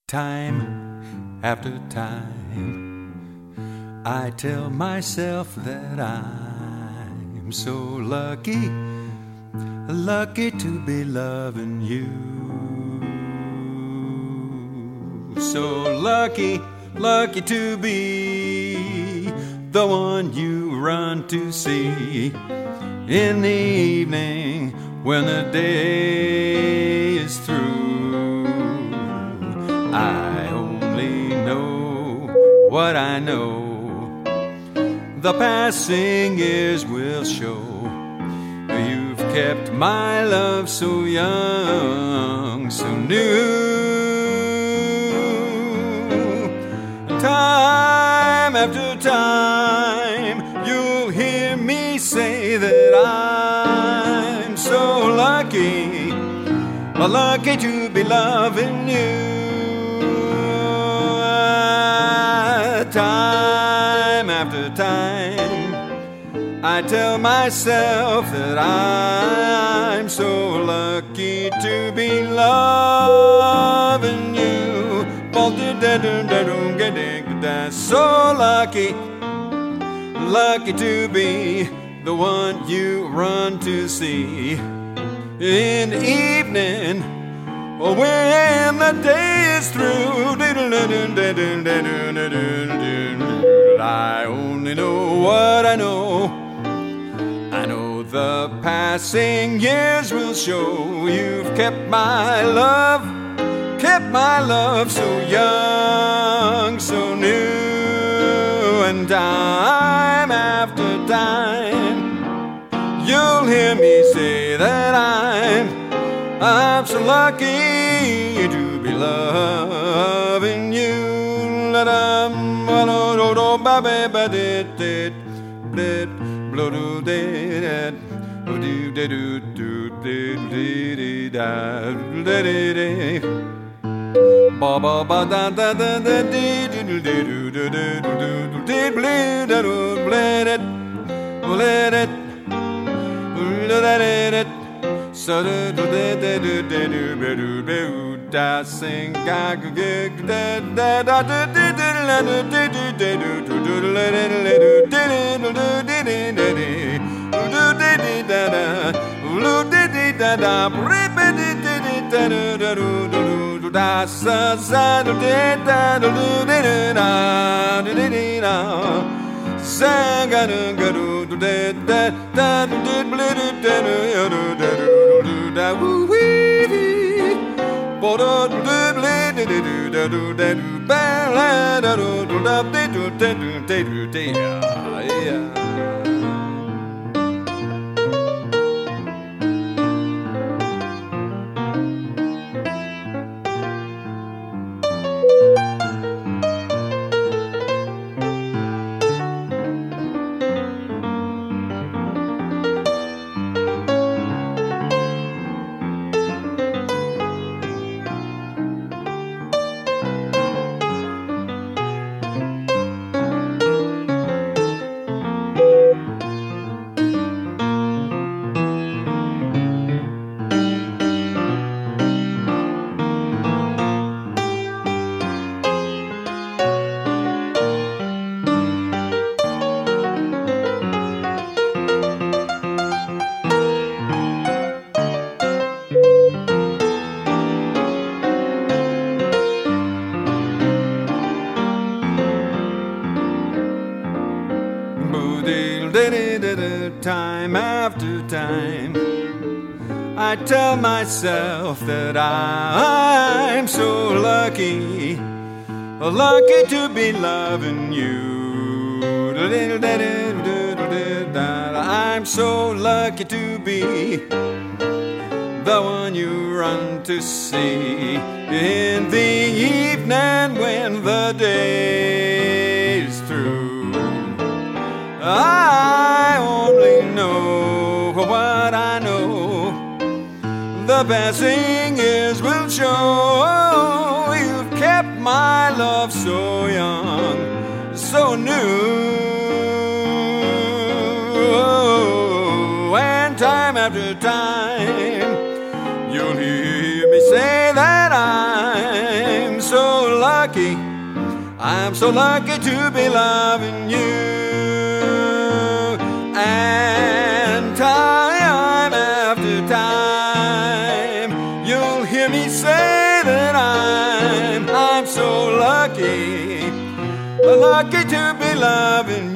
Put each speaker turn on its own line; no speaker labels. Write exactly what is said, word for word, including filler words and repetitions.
Time after time, I tell myself that I'm so lucky, lucky to be loving you. So lucky, lucky to be the one you run to see in the evening when the day is through. I only know what I know. The passing years will show. You've kept my love so young, so new. Time after time, you'll hear me say that I'm so lucky, lucky to be loving you. Time after time, I tell myself that I'm so lucky to be loving you. So lucky, lucky to be the one you run to see in the evening or when the day is through. I only know what I know. I know the passing years will show. You've kept my love, kept my love so young, so new. And time after time, you'll hear me say that I'm I'm so lucky to be loving you. Ba ba ba da da da da dee dee dee dee dee dee dee bleed it bleed it bleed it bleed it so do do do do do do do da sing ga ga da da da da da da da da da do do let it let it do do do do do da da do da da rip it da da do do da sa sa do da do do da da do da sa ga do ga do da da da do da da do da da woo wee bo do do da da do da do ba la da do da da do da do da do yeah. Time after time, I tell myself that I'm so lucky, lucky to be loving you. I'm so lucky to be the one you run to see in the evening when the day is through. I only know what I know. The passing years will show. You've kept my love so young, so new. And time after time, you'll hear me say that I'm so lucky. I'm so lucky to be loving you. And time after time, you'll hear me say that I'm, I'm so lucky, lucky to be loving you.